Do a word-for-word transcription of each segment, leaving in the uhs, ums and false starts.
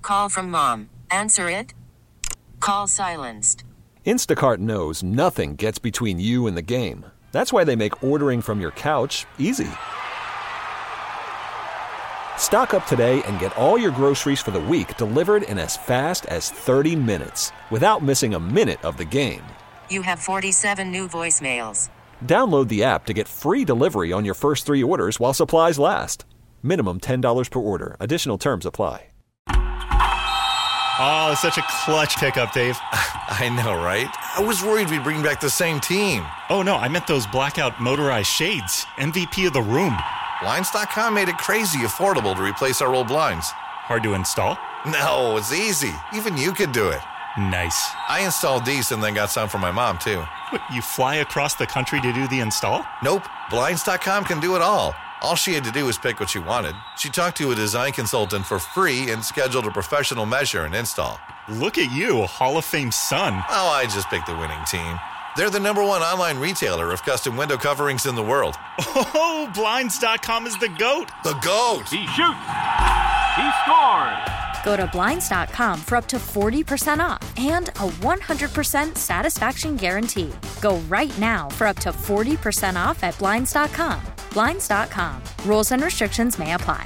Call from mom. Answer it. Call silenced. Instacart knows nothing gets between you and the game. That's why they make ordering from your couch easy. Stock up today and get all your groceries for the week delivered in as fast as thirty minutes without missing a minute of the game. You have forty-seven new voicemails. Download the app to get free delivery on your first three orders while supplies last. Minimum ten dollars per order. Additional terms apply. Oh, such a clutch pickup, Dave. I know, right? I was worried we'd bring back the same team. Oh, no, I meant those blackout motorized shades. M V P of the room. Blinds dot com made it crazy affordable to replace our old blinds. Hard to install? No, it's easy. Even you could do it. Nice. I installed these and then got some for my mom, too. What, you fly across the country to do the install? Nope. Blinds dot com can do it all. All she had to do was pick what she wanted. She talked to a design consultant for free and scheduled a professional measure and install. Look at you, Hall of Fame son. Oh, I just picked the winning team. They're the number one online retailer of custom window coverings in the world. Oh, Blinds dot com is the GOAT. The GOAT. He shoots. He scores. Go to Blinds dot com for up to forty percent off and a one hundred percent satisfaction guarantee. Go right now for up to forty percent off at Blinds dot com. Blinds dot com. Rules and restrictions may apply.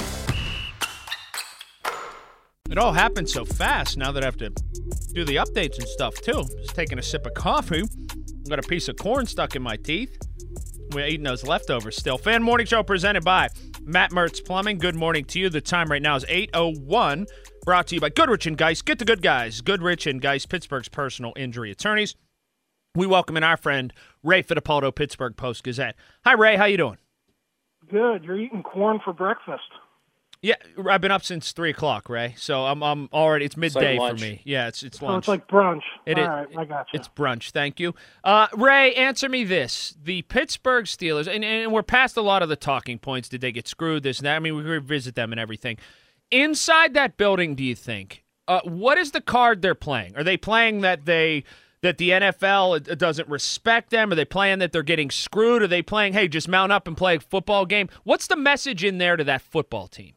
It all happened so fast now that I have to do the updates and stuff, too. Just taking a sip of coffee. Got a piece of corn stuck in my teeth. We're eating those leftovers still. Fan Morning Show presented by Matt Mertz Plumbing. Good morning to you. The time right now is eight oh one. Brought to you by Goodrich and Geist. Get the good guys. Goodrich and Geist, Pittsburgh's personal injury attorneys. We welcome in our friend Ray Fittipaldo, Pittsburgh Post-Gazette. Hi, Ray. How you doing? Good. You're eating corn for breakfast. Yeah, I've been up since three o'clock, Ray. So I'm I'm already. It's midday it's like for me. Yeah, it's it's lunch. Oh, it's like brunch. It All is, right, I got you. It's brunch. Thank you, uh, Ray. Answer me this: the Pittsburgh Steelers, and, and we're past a lot of the talking points. Did they get screwed? This and that. I mean, we revisit them and everything. Inside that building, do you think? Uh, what is the card they're playing? Are they playing that they? That the N F L doesn't respect them? Are they playing that they're getting screwed? Are they playing, hey, just mount up and play a football game? What's the message in there to that football team?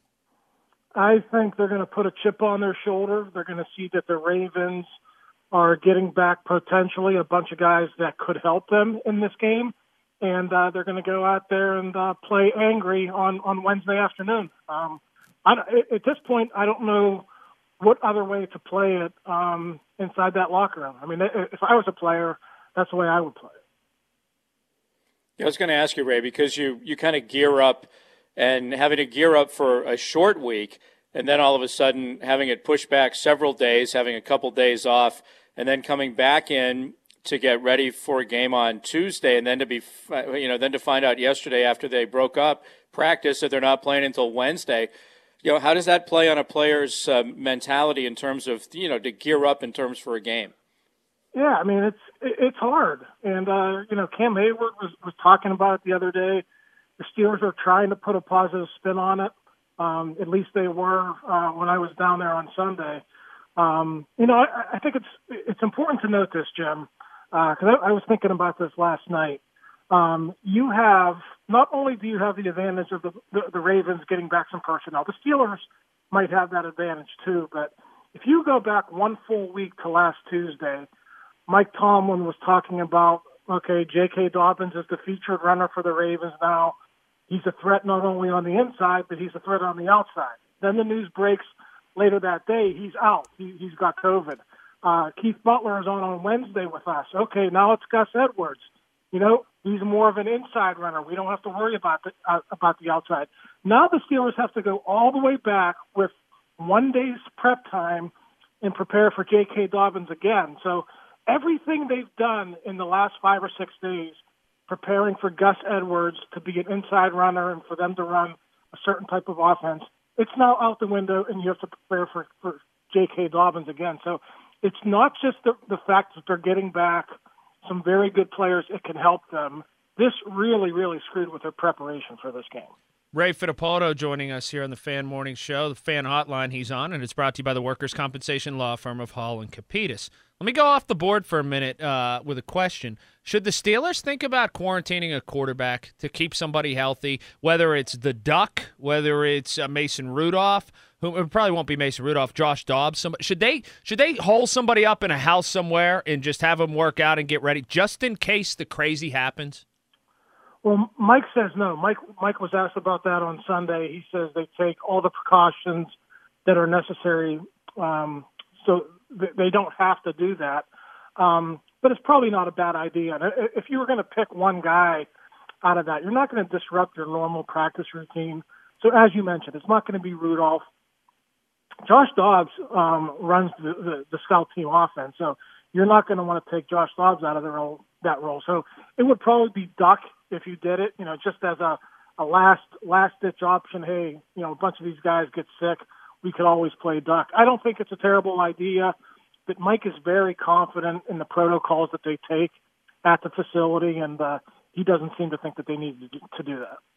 I think they're going to put a chip on their shoulder. They're going to see that the Ravens are getting back potentially a bunch of guys that could help them in this game. And uh, they're going to go out there and uh, play angry on, on Wednesday afternoon. Um, I, at this point, I don't know what other way to play it um, inside that locker room. I mean, if I was a player, that's the way I would play it. Yeah, I was going to ask you, Ray, because you, you kind of gear up and having to gear up for a short week and then all of a sudden having it pushed back several days, having a couple days off, and then coming back in to get ready for a game on Tuesday, and then to be, you know, then to find out yesterday after they broke up practice that they're not playing until Wednesday. You know, how does that play on a player's uh, mentality in terms of, you know, to gear up in terms for a game? Yeah, I mean, it's it's hard. And, uh, you know, Cam Hayward was, was talking about it the other day. The Steelers are trying to put a positive spin on it. Um, at least they were uh, when I was down there on Sunday. Um, you know, I, I think it's it's important to note this, Jim, because uh, I, I was thinking about this last night. Um, you have, not only do you have the advantage of the, the, the Ravens getting back some personnel, the Steelers might have that advantage too, but if you go back one full week to last Tuesday, Mike Tomlin was talking about, okay, J K. Dobbins is the featured runner for the Ravens now. He's a threat not only on the inside, but he's a threat on the outside. Then the news breaks later that day, he's out. He, he's got COVID. Uh, Keith Butler is on on Wednesday with us. Okay, now it's Gus Edwards. You know, he's more of an inside runner. We don't have to worry about the, uh, about the outside. Now the Steelers have to go all the way back with one day's prep time and prepare for J K. Dobbins again. So everything they've done in the last five or six days, preparing for Gus Edwards to be an inside runner and for them to run a certain type of offense, it's now out the window, and you have to prepare for, for J K. Dobbins again. So it's not just the, the fact that they're getting back some very good players, it can help them. This really, really screwed with their preparation for this game. Ray Fittipaldo joining us here on the Fan Morning Show, the fan hotline he's on, and it's brought to you by the workers' compensation law firm of Hall and Capitas. Let me go off the board for a minute uh, with a question. Should the Steelers think about quarantining a quarterback to keep somebody healthy, whether it's the Duck, whether it's uh, Mason Rudolph, who it probably won't be Mason Rudolph, Josh Dobbs? Somebody, should they should they hole somebody up in a house somewhere and just have them work out and get ready just in case the crazy happens? Well, Mike says no. Mike Mike was asked about that on Sunday. He says they take all the precautions that are necessary, um, so th- they don't have to do that. Um, but it's probably not a bad idea. If you were going to pick one guy out of that, you're not going to disrupt your normal practice routine. So as you mentioned, it's not going to be Rudolph. Josh Dobbs um, runs the, the, the scout team offense, so you're not going to want to take Josh Dobbs out of the role, that role. So it would probably be Duck if you did it, you know, just as a, a last last ditch option. Hey, you know, a bunch of these guys get sick, we could always play Duck. I don't think it's a terrible idea, but Mike is very confident in the protocols that they take at the facility, and uh, he doesn't seem to think that they need to do, to do that.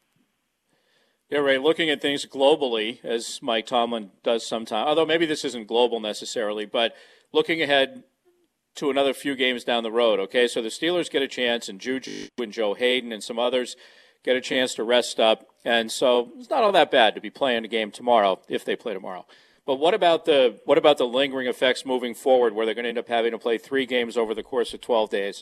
Yeah, Ray, looking at things globally, as Mike Tomlin does sometimes, although maybe this isn't global necessarily, but looking ahead to another few games down the road, okay? So the Steelers get a chance, and Juju and Joe Hayden and some others get a chance to rest up. And so it's not all that bad to be playing a game tomorrow, if they play tomorrow. But what about the what about the lingering effects moving forward, where they're going to end up having to play three games over the course of twelve days?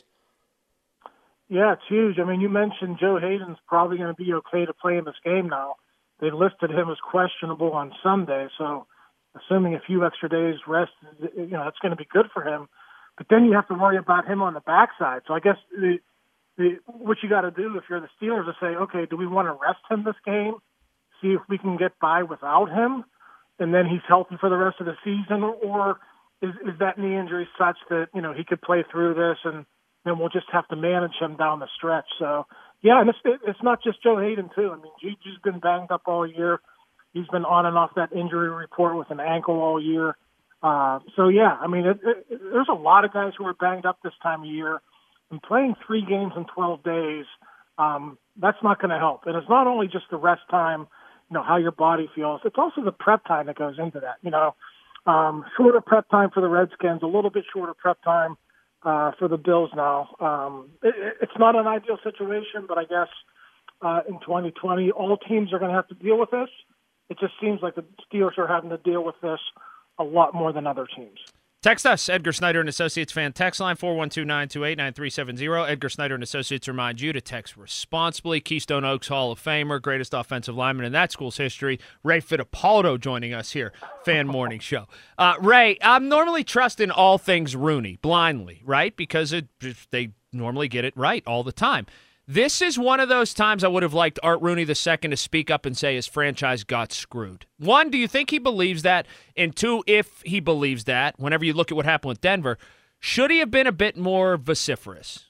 Yeah, it's huge. I mean, you mentioned Joe Hayden's probably going to be okay to play in this game now. They listed him as questionable on Sunday, so assuming a few extra days rest, you know, that's going to be good for him. But then you have to worry about him on the backside. So I guess the, the, what you got to do if you're the Steelers is say, okay, do we want to rest him this game, see if we can get by without him, and then he's healthy for the rest of the season, or is, is that knee injury such that, you know, he could play through this and then we'll just have to manage him down the stretch. So, yeah, and it's, it's not just Joe Hayden, too. I mean, Juju's been banged up all year. He's been on and off that injury report with an ankle all year. Uh, so, yeah, I mean, it, it, there's a lot of guys who are banged up this time of year. And playing three games in twelve days, um, that's not going to help. And it's not only just the rest time, you know, how your body feels. It's also the prep time that goes into that, you know. Um, shorter prep time for the Redskins, a little bit shorter prep time uh, for the Bills now. Um, it, it's not an ideal situation, but I guess uh, in twenty twenty, all teams are going to have to deal with this. It just seems like the Steelers are having to deal with this a lot more than other teams. Text us, Edgar Snyder and Associates fan text line four one two, nine two eight, nine three seven zero. Edgar Snyder and Associates remind you to text responsibly. Keystone Oaks Hall of Famer, greatest offensive lineman in that school's history, Ray Fittipaldo joining us here, Fan Morning Show. Uh, Ray, I'm normally trusting all things Rooney blindly, right? Because it, they normally get it right all the time. This is one of those times I would have liked Art Rooney the Second to speak up and say his franchise got screwed. One, do you think he believes that? And two, if he believes that, whenever you look at what happened with Denver, should he have been a bit more vociferous?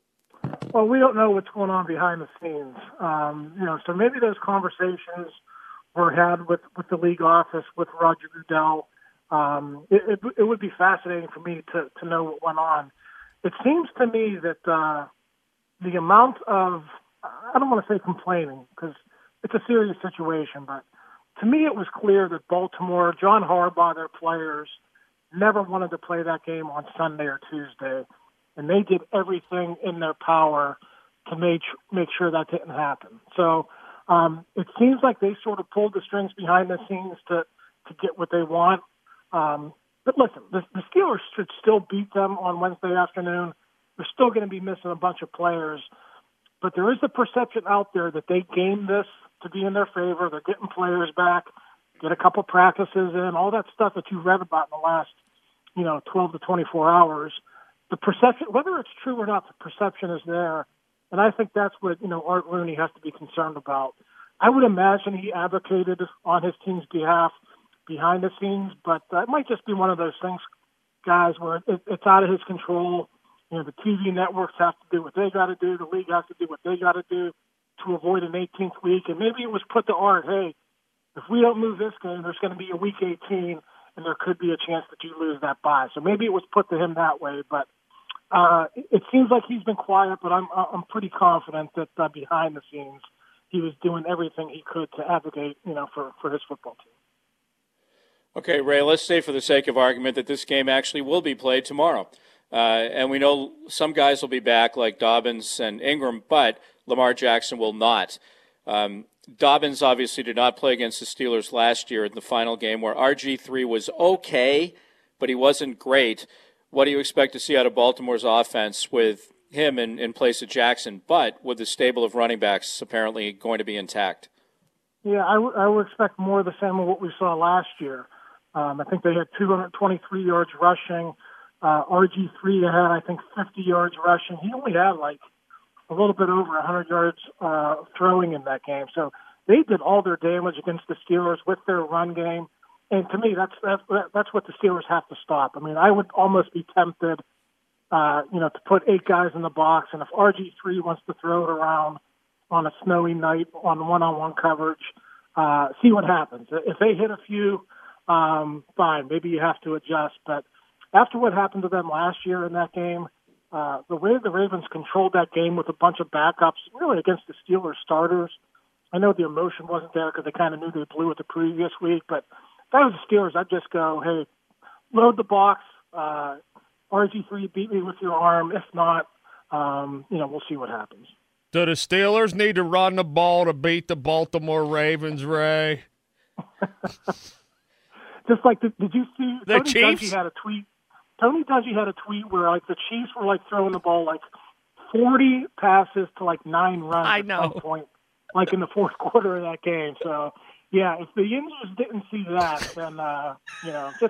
Well, we don't know what's going on behind the scenes. Um, you know, so maybe those conversations were had with, with the league office, with Roger Goodell. Um, it, it, it would be fascinating for me to, to know what went on. It seems to me that uh, the amount of, I don't want to say complaining because it's a serious situation, but to me it was clear that Baltimore, John Harbaugh, their players, never wanted to play that game on Sunday or Tuesday, and they did everything in their power to make, make sure that didn't happen. So um, it seems like they sort of pulled the strings behind the scenes to, to get what they want. Um, but listen, the, the Steelers should still beat them on Wednesday afternoon. They're still going to be missing a bunch of players, but there is a perception out there that they gamed this to be in their favor. They're getting players back, get a couple practices in, all that stuff that you've read about in the last, you know, twelve to twenty-four hours. The perception, whether it's true or not, the perception is there, and I think that's what, you know, Art Rooney has to be concerned about. I would imagine he advocated on his team's behalf behind the scenes, but uh, it might just be one of those things, guys, where it, it's out of his control. You know, the T V networks have to do what they got to do. The league has to do what they got to do to avoid an eighteenth week. And maybe it was put to Art, hey, if we don't move this game, there's going to be a week eighteen, and there could be a chance that you lose that bye. So maybe it was put to him that way. But uh, it seems like he's been quiet, but I'm I'm pretty confident that uh, behind the scenes he was doing everything he could to advocate, you know, for, for his football team. Okay, Ray, let's say for the sake of argument that this game actually will be played tomorrow. Uh, and we know some guys will be back like Dobbins and Ingram, but Lamar Jackson will not. Um, Dobbins obviously did not play against the Steelers last year in the final game where R G three was okay, but he wasn't great. What do you expect to see out of Baltimore's offense with him in, in place of Jackson, but with the stable of running backs apparently going to be intact? Yeah, I, w- I would expect more of the same of what we saw last year. Um, I think they had two hundred twenty-three yards rushing. Uh, R G three had, I think, fifty yards rushing. He only had, like, a little bit over one hundred yards uh, throwing in that game. So they did all their damage against the Steelers with their run game. And to me, that's that's, that's what the Steelers have to stop. I mean, I would almost be tempted, uh, you know, to put eight guys in the box. And if R G three wants to throw it around on a snowy night on one-on-one coverage, uh, see what happens. If they hit a few, um, fine, maybe you have to adjust. But after what happened to them last year in that game, uh, the way the Ravens controlled that game with a bunch of backups, really against the Steelers starters, I know the emotion wasn't there because they kind of knew they blew it the previous week, but if I was the Steelers, I'd just go, hey, load the box. Uh, R G three, beat me with your arm. If not, um, you know, we'll see what happens. Do the Steelers need to run the ball to beat the Baltimore Ravens, Ray? Just like, the, did you see the Tony Chiefs? Dungy had a tweet. Tony Dungy had a tweet where, like, the Chiefs were, like, throwing the ball, like, forty passes to, like, nine runs I at know. some point, like, in the fourth quarter of that game. So, yeah, if the Indians didn't see that, then, uh, you know, just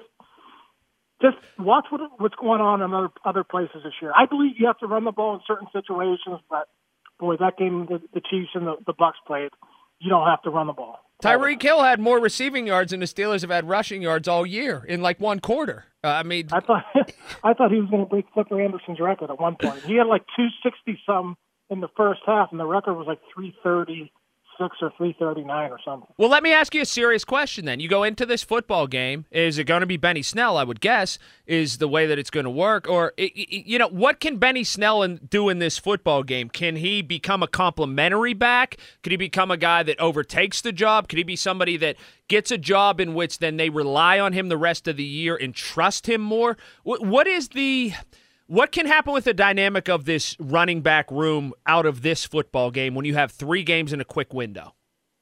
just watch what, what's going on in other, other places this year. I believe you have to run the ball in certain situations, but, boy, that game the, the Chiefs and the, the Bucs played, you don't have to run the ball. Tyreek Hill had more receiving yards than the Steelers have had rushing yards all year in like one quarter. Uh, I mean, I thought I thought he was going to break Flipper Anderson's record at one point. He had like two sixty some in the first half, and the record was like three thirty-six or three thirty-nine or something. Well, let me ask you a serious question then. You go into this football game, is it going to be Benny Snell, I would guess, is the way that it's going to work? Or, you know, what can Benny Snell do in this football game? Can he become a complimentary back? Could he become a guy that overtakes the job? Could he be somebody that gets a job in which then they rely on him the rest of the year and trust him more? What is the... What can happen with the dynamic of this running back room out of this football game when you have three games in a quick window?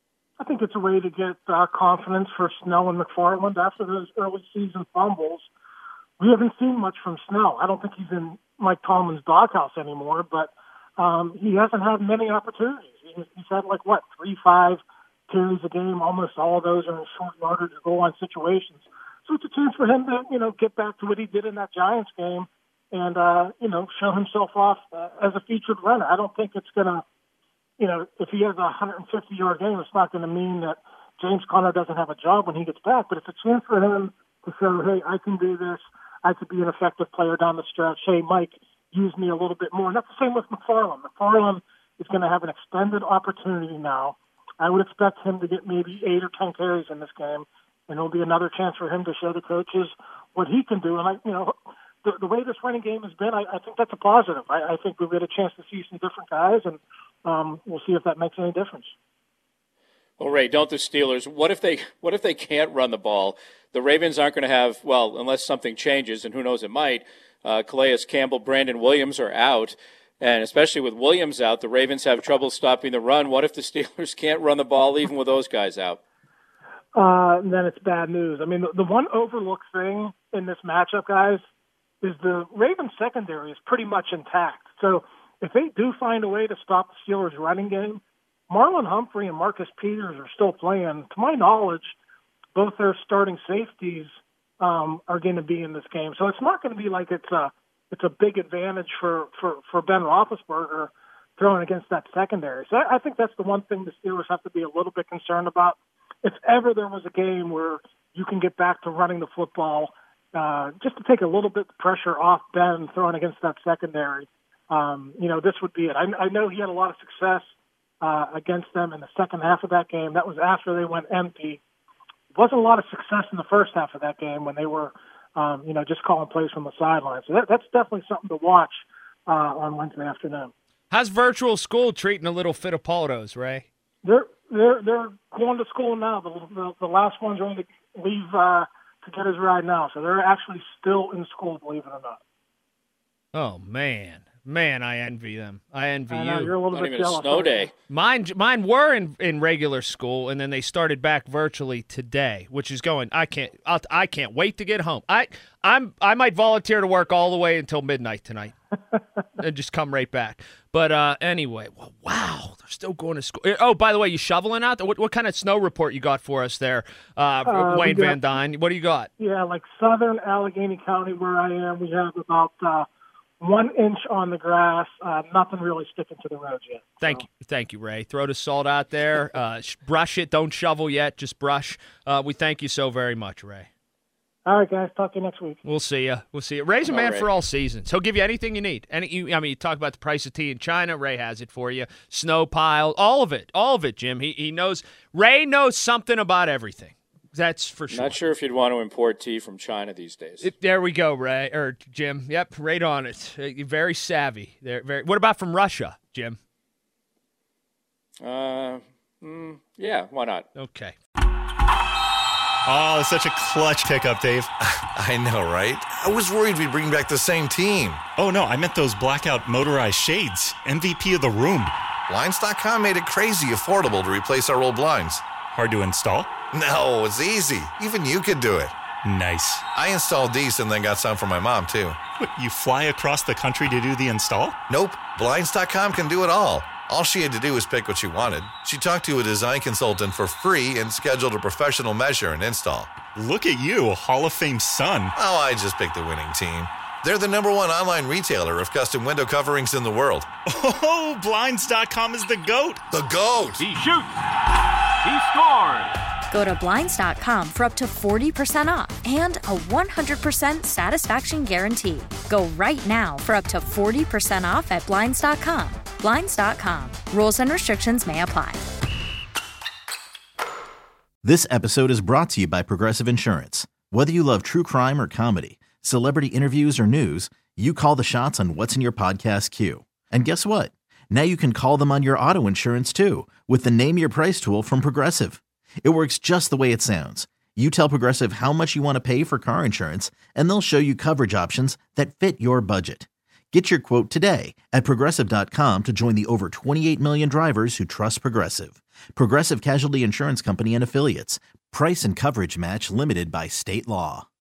I think it's a way to get uh, confidence for Snell and McFarland after those early season fumbles. We haven't seen much from Snell. I don't think he's in Mike Tomlin's doghouse anymore, but um, he hasn't had many opportunities. He's, he's had like, what, three, five carries a game. Almost all of those are in short yardage or goal line situations. So it's a chance for him to, you know, get back to what he did in that Giants game and, uh, you know, show himself off uh, as a featured runner. I don't think it's going to, you know, if he has a one hundred fifty-yard game, it's not going to mean that James Conner doesn't have a job when he gets back, but it's a chance for him to show, hey, I can do this. I could be an effective player down the stretch. Hey, Mike, use me a little bit more. And that's the same with McFarland. McFarland is going to have an extended opportunity now. I would expect him to get maybe eight or ten carries in this game, and it'll be another chance for him to show the coaches what he can do. And, I, you know, The, the way this running game has been, I, I think that's a positive. I, I think we've got a chance to see some different guys, and um, we'll see if that makes any difference. Well, Ray, don't the Steelers? What if they? What if they can't run the ball? The Ravens aren't going to have, well, unless something changes, and who knows, it might. Uh, Calais Campbell, Brandon Williams are out, and especially with Williams out, the Ravens have trouble stopping the run. What if the Steelers can't run the ball even with those guys out? Uh, then it's bad news. I mean, the, the one overlooked thing in this matchup, guys, is the Ravens secondary is pretty much intact. So if they do find a way to stop the Steelers' running game, Marlon Humphrey and Marcus Peters are still playing. To my knowledge, both their starting safeties um, are going to be in this game. So it's not going to be like it's a it's a big advantage for, for, for Ben Roethlisberger throwing against that secondary. So I, I think that's the one thing the Steelers have to be a little bit concerned about. If ever there was a game where you can get back to running the football, Uh, just to take a little bit of pressure off Ben throwing against that secondary, um, you know, this would be it. I, I know he had a lot of success uh, against them in the second half of that game. That was after they went empty. Wasn't a lot of success in the first half of that game when they were, um, you know, just calling plays from the sideline. So that, that's definitely something to watch uh, on Wednesday afternoon. How's virtual school treating a little Fittipaldo's, Ray? They're they're they're going to school now. The the, the last one's going to leave uh, to get his ride now, so they're actually still in school, believe it or not. Oh man, man, I envy them. I envy I know, you. You're a little Not bit even a jealous. snow day. Mine, mine were in, in regular school, and then they started back virtually today, which is going. I can't. I'll, I can't wait to get home. I, I'm. I might volunteer to work all the way until midnight tonight, and just come right back. But uh, anyway, well, wow, they're still going to school. Oh, by the way, you shoveling out? What, what kind of snow report you got for us there, uh, Uh, Wayne we got- Van Dyne? What do you got? Yeah, like southern Allegheny County where I am, we have about uh, one inch on the grass. Uh, nothing really sticking to the roads yet. Thank so. you, thank you, Ray. Throw the salt out there. Uh, sh- brush it. Don't shovel yet. Just brush. Uh, we thank you so very much, Ray. All right, guys. Talk to you next week. We'll see you. We'll see you. Ray's a All man right. for all seasons. He'll give you anything you need. Any, you, I mean, you talk about the price of tea in China. Ray has it for you. Snow pile, all of it, all of it, Jim. He he knows. Ray knows something about everything. That's for sure. Not sure if you'd want to import tea from China these days. It, there we go, Ray or Jim. Yep, right on it. Uh, you're very savvy. There, very. What about from Russia, Jim? Uh, mm, yeah, why not? Okay. Oh, it's such a clutch pickup, Dave. I know, right? I was worried we'd bring back the same team. Oh, no, I meant those blackout motorized shades. M V P of the room. Blinds dot com made it crazy affordable to replace our old blinds. Hard to install? No, it's easy. Even you could do it. Nice. I installed these and then got some for my mom, too. What, you fly across the country to do the install? Nope. Blinds dot com can do it all. All she had to do was pick what she wanted. She talked to a design consultant for free and scheduled a professional measure and install. Look at you, Hall of Fame son. Oh, I just picked the winning team. They're the number one online retailer of custom window coverings in the world. Oh, Blinds dot com is the GOAT. The GOAT! He shoots. He scores. Go to Blinds dot com for up to forty percent off and a one hundred percent satisfaction guarantee. Go right now for up to forty percent off at Blinds dot com. Blinds dot com. Rules and restrictions may apply. This episode is brought to you by Progressive Insurance. Whether you love true crime or comedy, celebrity interviews or news, you call the shots on what's in your podcast queue. And guess what? Now you can call them on your auto insurance too with the Name Your Price tool from Progressive. It works just the way it sounds. You tell Progressive how much you want to pay for car insurance, and they'll show you coverage options that fit your budget. Get your quote today at Progressive dot com to join the over twenty-eight million drivers who trust Progressive. Progressive Casualty Insurance Company and Affiliates. Price and coverage match limited by state law.